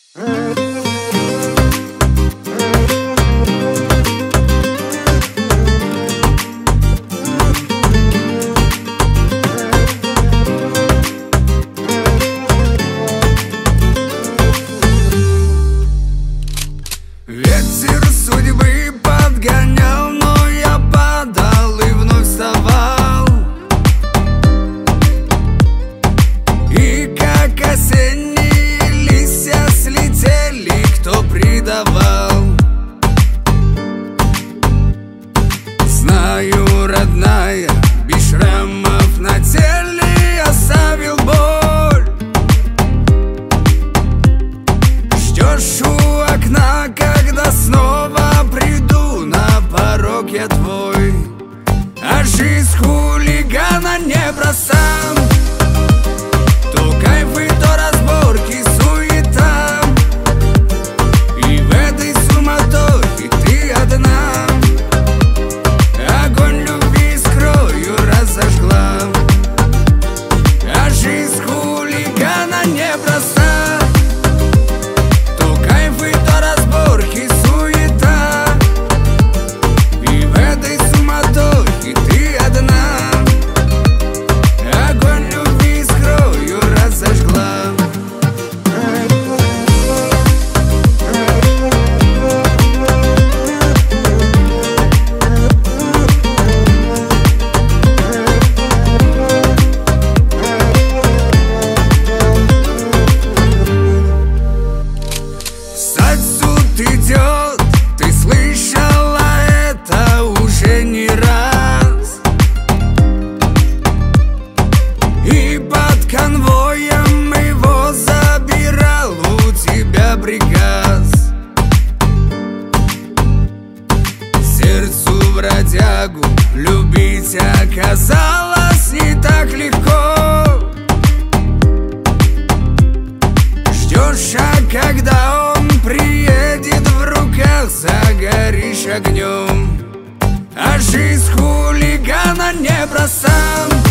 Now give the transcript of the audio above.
Ветер судьбы подгонял, но я падал и вновь вставал. И как осенние листья слетели, кто предавал. Знаю, родная, без шрамов на теле оставил боль. Ждешь у окна, когда снова приду, на порог я твой. А жизнь хулигана непроста. То кайфы, то разборки, суета. И в этой суматохе ты одна. Огонь любви скрою разожгла. А жизнь хулигана непроста. Идет, ты слышала это уже не раз. И под конвоем его забирал у тебя приказ. Сердцу бродягу любить оказалось не так легко. Ждешь, а когда он приедет, в руках загоришь огнем. А жизнь хулигана непроста.